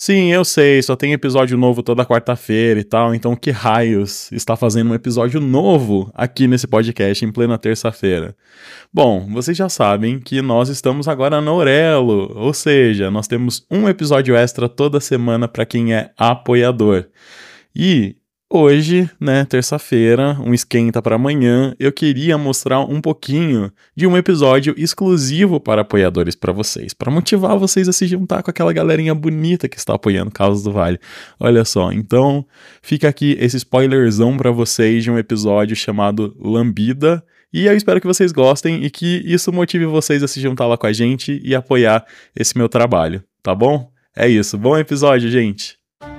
Sim, eu sei, só tem episódio novo toda quarta-feira e tal, então que raios está fazendo um episódio novo aqui nesse podcast em plena terça-feira? Bom, vocês já sabem que nós estamos agora no Orelo, ou seja, nós temos um episódio extra toda semana para quem é apoiador. E hoje, né, terça-feira, um esquenta para amanhã, eu queria mostrar um pouquinho de um episódio exclusivo para apoiadores para vocês, para motivar vocês a se juntar com aquela galerinha bonita que está apoiando Causas do Vale. Olha só, então fica aqui esse spoilerzão para vocês de um episódio chamado Lambida, e eu espero que vocês gostem e que isso motive vocês a se juntar lá com a gente e apoiar esse meu trabalho, tá bom? É isso, bom episódio, gente!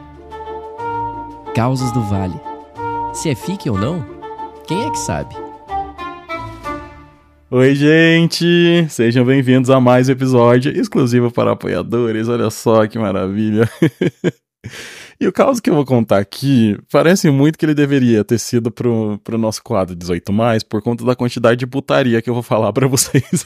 Causas do Vale. Se é fique ou não, quem é que sabe? Oi, gente! Sejam bem-vindos a mais um episódio exclusivo para apoiadores. Olha só que maravilha! E o caso que eu vou contar aqui parece muito que ele deveria ter sido pro nosso quadro 18+, por conta da quantidade de putaria que eu vou falar pra vocês.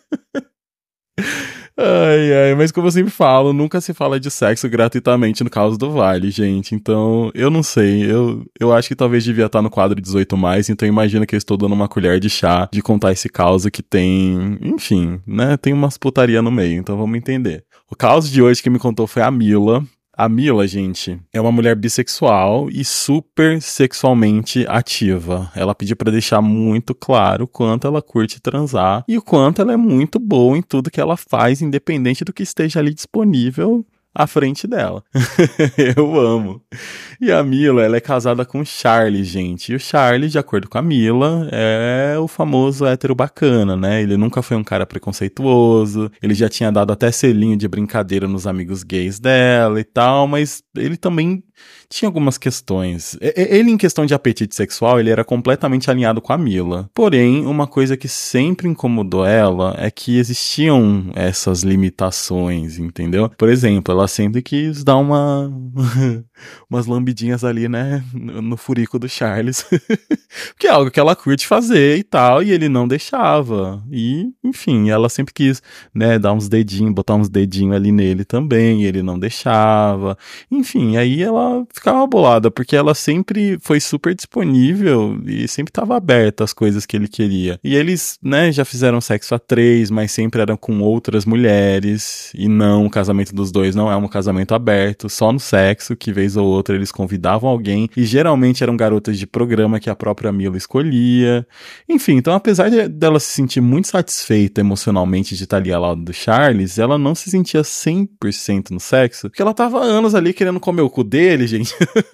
Ai, mas como eu sempre falo, nunca se fala de sexo gratuitamente no Caos do Vale, gente. Então, eu não sei, eu acho que talvez devia estar no quadro 18+, então imagina que eu estou dando uma colher de chá de contar esse caos que tem, enfim, né, tem umas putaria no meio, então vamos entender. O caos de hoje que me contou foi a Mila. A Mila, gente, é uma mulher bissexual e super sexualmente ativa. Ela pediu pra deixar muito claro o quanto ela curte transar e o quanto ela é muito boa em tudo que ela faz, independente do que esteja ali disponível à frente dela. Eu amo. E a Mila, ela é casada com o Charlie, gente. E o Charlie, de acordo com a Mila, é o famoso hétero bacana, né? Ele nunca foi um cara preconceituoso, ele já tinha dado até selinho de brincadeira nos amigos gays dela e tal, mas ele também tinha algumas questões. Ele, em questão de apetite sexual, ele era completamente alinhado com a Mila. Porém, uma coisa que sempre incomodou ela é que existiam essas limitações, entendeu? Por exemplo, ela sempre quis dar umas lambidinhas ali, né, no furico do Charles. Porque é algo que ela curte fazer e tal, e ele não deixava. E, enfim, ela sempre quis, né, dar uns dedinhos, botar uns dedinhos ali nele também, e ele não deixava. Enfim, aí ela ficava bolada, porque ela sempre foi super disponível e sempre estava aberta às coisas que ele queria. E eles, né, já fizeram sexo a 3, mas sempre eram com outras mulheres, e não, o casamento dos dois não é um casamento aberto, só no sexo, que vez ou outra eles convidavam alguém, e geralmente eram garotas de programa que a própria Mila escolhia. Enfim, então apesar dela se sentir muito satisfeita emocionalmente de estar ali ao lado do Charles, ela não se sentia 100% no sexo, porque ela tava há anos ali querendo comer o cu dele, gente.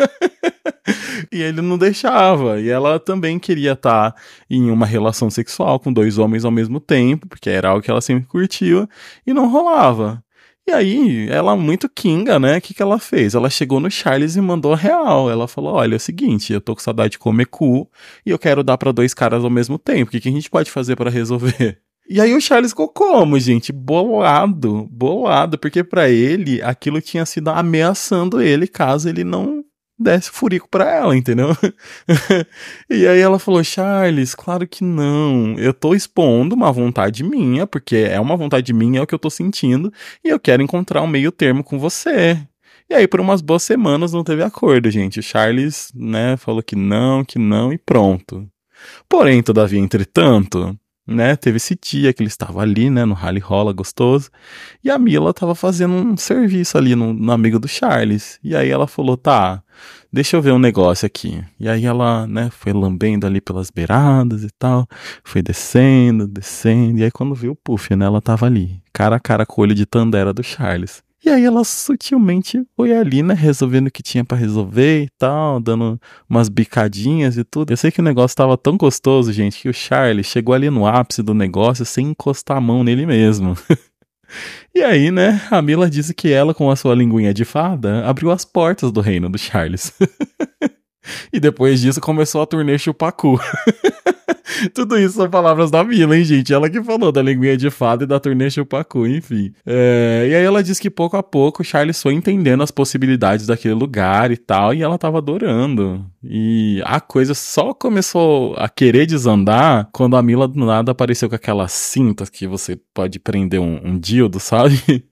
E ele não deixava, e ela também queria estar em uma relação sexual com 2 homens ao mesmo tempo, porque era algo que ela sempre curtiu, e não rolava. E aí, ela muito kinga, né? O que ela fez? Ela chegou no Charles e mandou a real. Ela falou, olha, é o seguinte, eu tô com saudade de comer cu e eu quero dar pra 2 caras ao mesmo tempo. O que a gente pode fazer pra resolver? E aí o Charles ficou como, gente? Bolado, porque pra ele aquilo tinha sido ameaçando ele caso ele não desse furico pra ela, entendeu? E aí ela falou, Charles, claro que não, eu tô expondo uma vontade minha, porque é uma vontade minha, é o que eu tô sentindo, e eu quero encontrar um meio termo com você. E aí por umas boas semanas não teve acordo, gente. O Charles, né, falou que não e pronto. Porém, todavia, entretanto, né, teve esse dia que ele estava ali, né, no rally rola gostoso, e a Mila tava fazendo um serviço ali no amigo do Charles, e aí ela falou, tá, deixa eu ver um negócio aqui, e aí ela, né, foi lambendo ali pelas beiradas e tal, foi descendo, e aí quando viu o puff, né, ela tava ali, cara a cara com o olho de Tandera do Charles. E aí ela sutilmente foi ali, né, resolvendo o que tinha pra resolver e tal, dando umas bicadinhas e tudo. Eu sei que o negócio tava tão gostoso, gente, que o Charlie chegou ali no ápice do negócio sem encostar a mão nele mesmo. E aí, né, a Mila disse que ela, com a sua linguinha de fada, abriu as portas do reino do Charles. E depois disso começou a turnê chupacu. Tudo isso são palavras da Mila, hein, gente? Ela que falou da linguinha de fada e da turnê chupacu, enfim. E aí ela disse que pouco a pouco o Charles foi entendendo as possibilidades daquele lugar e tal, e ela tava adorando. E a coisa só começou a querer desandar quando a Mila do nada apareceu com aquelas cintas que você pode prender um dildo, sabe?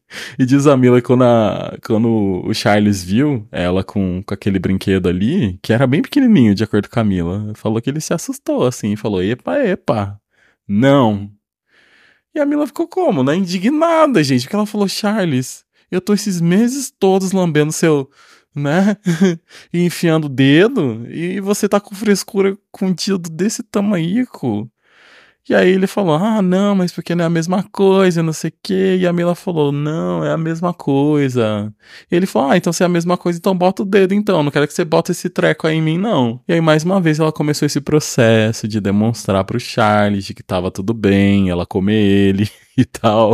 E diz a Mila que quando o Charles viu ela com aquele brinquedo ali, que era bem pequenininho, de acordo com a Mila, falou que ele se assustou, assim, falou, epa, epa, não. E a Mila ficou como, né? Indignada, gente, porque ela falou, Charles, eu tô esses meses todos lambendo seu, né? E enfiando o dedo, e você tá com frescura com um dedo desse tamaico. E aí ele falou, ah, não, mas porque não é a mesma coisa, não sei o quê. E a Mila falou, não, é a mesma coisa. E ele falou, ah, então se é a mesma coisa, então bota o dedo então. Não quero que você bota esse treco aí em mim, não. E aí, mais uma vez, ela começou esse processo de demonstrar pro Charles de que tava tudo bem, ela comer ele e tal.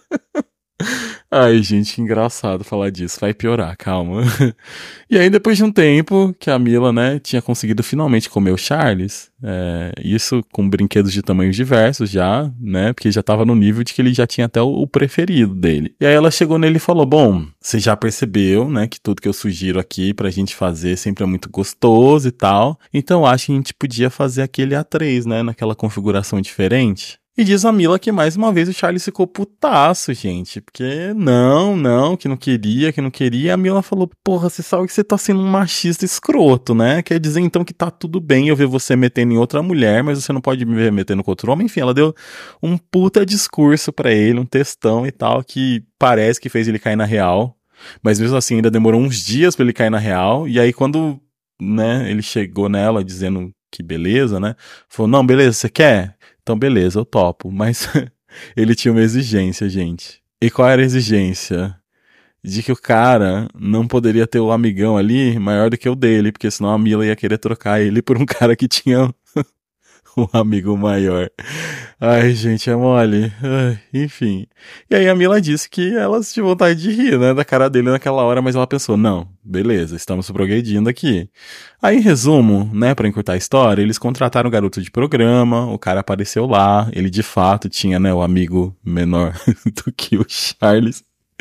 Ai, gente, que engraçado falar disso. Vai piorar, calma. E aí, depois de um tempo que a Mila, né, tinha conseguido finalmente comer o Charles, isso com brinquedos de tamanhos diversos já, né, porque já tava no nível de que ele já tinha até o preferido dele. E aí ela chegou nele e falou, bom, você já percebeu, né, que tudo que eu sugiro aqui pra gente fazer sempre é muito gostoso e tal, então acho que a gente podia fazer aquele A3, né, naquela configuração diferente. E diz a Mila que mais uma vez o Charles ficou putaço, gente. Porque que não queria, que não queria. E a Mila falou, porra, você sabe que você tá sendo um machista escroto, né? Quer dizer então que tá tudo bem eu ver você metendo em outra mulher, mas você não pode me ver metendo com outro homem. Enfim, ela deu um puta discurso pra ele, um textão e tal, que parece que fez ele cair na real. Mas mesmo assim ainda demorou uns dias pra ele cair na real. E aí quando, né, ele chegou nela dizendo que beleza, né? Falou, não, beleza, você quer? Então, beleza, eu topo. Mas ele tinha uma exigência, gente. E qual era a exigência? De que o cara não poderia ter o amigão ali maior do que o dele, porque senão a Mila ia querer trocar ele por um cara que tinha um amigo maior. Ai, gente, é mole. Ai, enfim. E aí a Mila disse que ela tinha vontade de rir, né, da cara dele naquela hora, mas ela pensou, não, beleza, estamos progredindo aqui. Aí, em resumo, né, pra encurtar a história, eles contrataram o garoto de programa, o cara apareceu lá, ele de fato tinha, né, o amigo menor do que o Charles.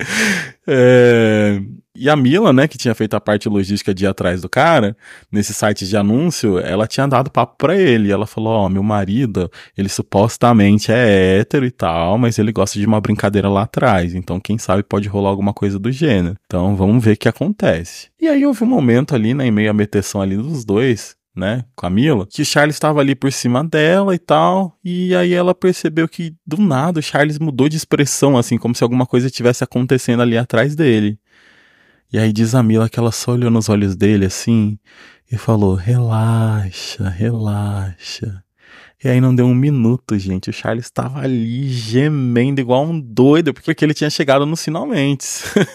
E a Mila, né, que tinha feito a parte logística de ir atrás do cara, nesse site de anúncio, ela tinha dado papo pra ele. Ela falou, ó, meu marido, ele supostamente é hétero e tal, mas ele gosta de uma brincadeira lá atrás. Então, quem sabe pode rolar alguma coisa do gênero. Então, vamos ver o que acontece. E aí houve um momento ali, né, em meio à meteção ali dos dois, né, com a Mila, que o Charles estava ali por cima dela e tal, e aí ela percebeu que, do nada, o Charles mudou de expressão, assim, como se alguma coisa estivesse acontecendo ali atrás dele. E aí diz a Mila que ela só olhou nos olhos dele, assim, e falou, relaxa, relaxa. E aí não deu um minuto, gente, o Charles estava ali gemendo igual um doido, porque ele tinha chegado nos finalmente.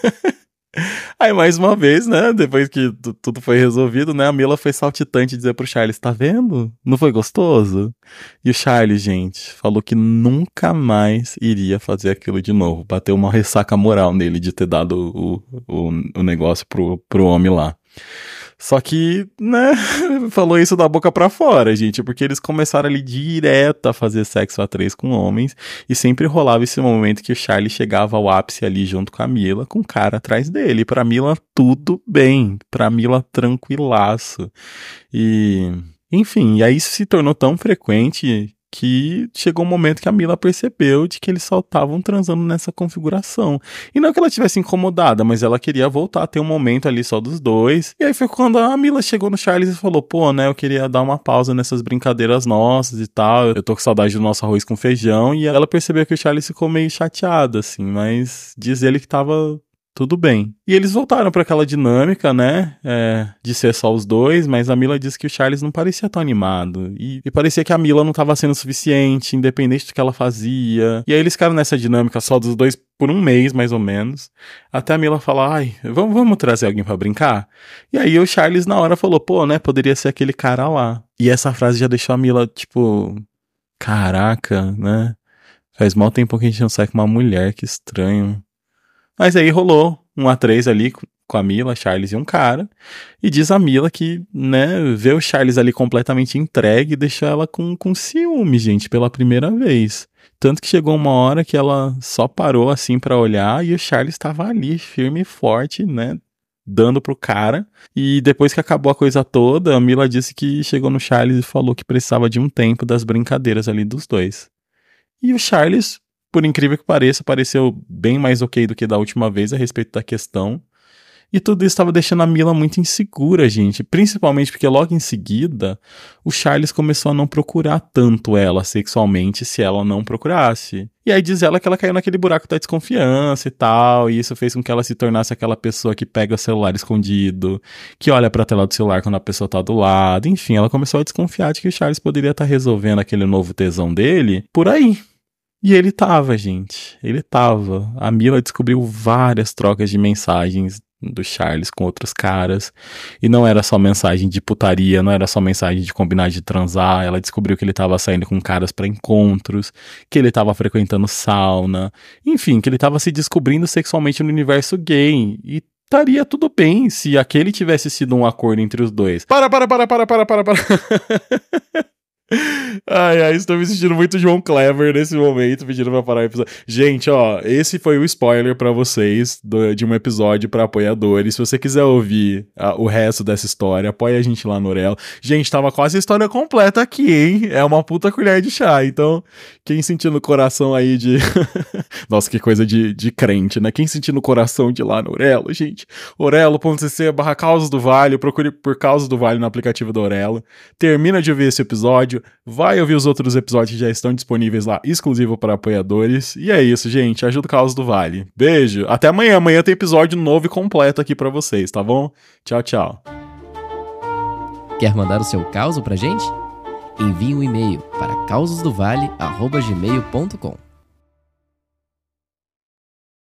Aí, mais uma vez, né, depois que tudo foi resolvido, né, a Mila foi saltitante dizer pro Charles, tá vendo? Não foi gostoso? E o Charles, gente, falou que nunca mais iria fazer aquilo de novo. Bateu uma ressaca moral nele de ter dado o negócio pro homem lá. Só que, né, falou isso da boca pra fora, gente, porque eles começaram ali direto a fazer sexo a três com homens, e sempre rolava esse momento que o Charlie chegava ao ápice ali junto com a Mila, com o cara atrás dele. Pra Mila, tudo bem. Pra Mila, tranquilaço. E, enfim, e aí isso se tornou tão frequente que chegou um momento que a Mila percebeu de que eles só estavam transando nessa configuração. E não que ela tivesse incomodada, mas ela queria voltar a ter um momento ali só dos dois. E aí foi quando a Mila chegou no Charles e falou, pô, né, eu queria dar uma pausa nessas brincadeiras nossas e tal, eu tô com saudade do nosso arroz com feijão. E ela percebeu que o Charles ficou meio chateado, assim, mas diz ele que tava tudo bem. E eles voltaram para aquela dinâmica, né, de ser só os dois, mas a Mila disse que o Charles não parecia tão animado. E parecia que a Mila não estava sendo suficiente, independente do que ela fazia. E aí eles ficaram nessa dinâmica só dos dois por um mês, mais ou menos. Até a Mila falar, ai, vamos trazer alguém para brincar? E aí o Charles na hora falou, pô, né, poderia ser aquele cara lá. E essa frase já deixou a Mila, tipo, caraca, né? Faz mal tempo que a gente não sai com uma mulher, que estranho. Mas aí rolou um A3 ali com a Mila, Charles e um cara. E diz a Mila que, né, vê o Charles ali completamente entregue e deixou ela com ciúme, gente, pela primeira vez. Tanto que chegou uma hora que ela só parou assim pra olhar e o Charles estava ali, firme e forte, né, dando pro cara. E depois que acabou a coisa toda, a Mila disse que chegou no Charles e falou que precisava de um tempo das brincadeiras ali dos dois. E o Charles por incrível que pareça, pareceu bem mais ok do que da última vez a respeito da questão. E tudo isso estava deixando a Mila muito insegura, gente. Principalmente porque logo em seguida, o Charles começou a não procurar tanto ela sexualmente se ela não procurasse. E aí diz ela que ela caiu naquele buraco da desconfiança e tal, e isso fez com que ela se tornasse aquela pessoa que pega o celular escondido, que olha pra tela do celular quando a pessoa tá do lado. Enfim, ela começou a desconfiar de que o Charles poderia estar resolvendo aquele novo tesão dele por aí. E ele tava, gente. Ele tava. A Mila descobriu várias trocas de mensagens do Charles com outros caras. E não era só mensagem de putaria, não era só mensagem de combinar de transar. Ela descobriu que ele tava saindo com caras pra encontros, que ele tava frequentando sauna. Enfim, que ele tava se descobrindo sexualmente no universo gay. E estaria tudo bem se aquele tivesse sido um acordo entre os dois. Para. Ai, estou me sentindo muito João Clever nesse momento, pedindo pra parar o episódio. Gente, ó, esse foi o spoiler pra vocês de um episódio pra apoiadores. Se você quiser ouvir o resto dessa história, apoia a gente lá no Orelo. Gente, tava quase a história completa aqui, hein? É uma puta colher de chá. Então, quem sentir no coração aí de... Nossa, que coisa de crente, né? Quem sentir no coração de ir lá no Orelo, gente, orelo.cc/Causas do Vale, procure por Causas do Vale no aplicativo do Orelo. Termina de ouvir esse episódio, vai ouvir os outros episódios que já estão disponíveis lá, exclusivo para apoiadores. E é isso, gente. Ajuda o Caos do Vale. Beijo. Até amanhã. Amanhã tem episódio novo e completo aqui para vocês, tá bom? Tchau, tchau. Quer mandar o seu caos pra gente? Envie um e-mail para causasdovale@gmail.com.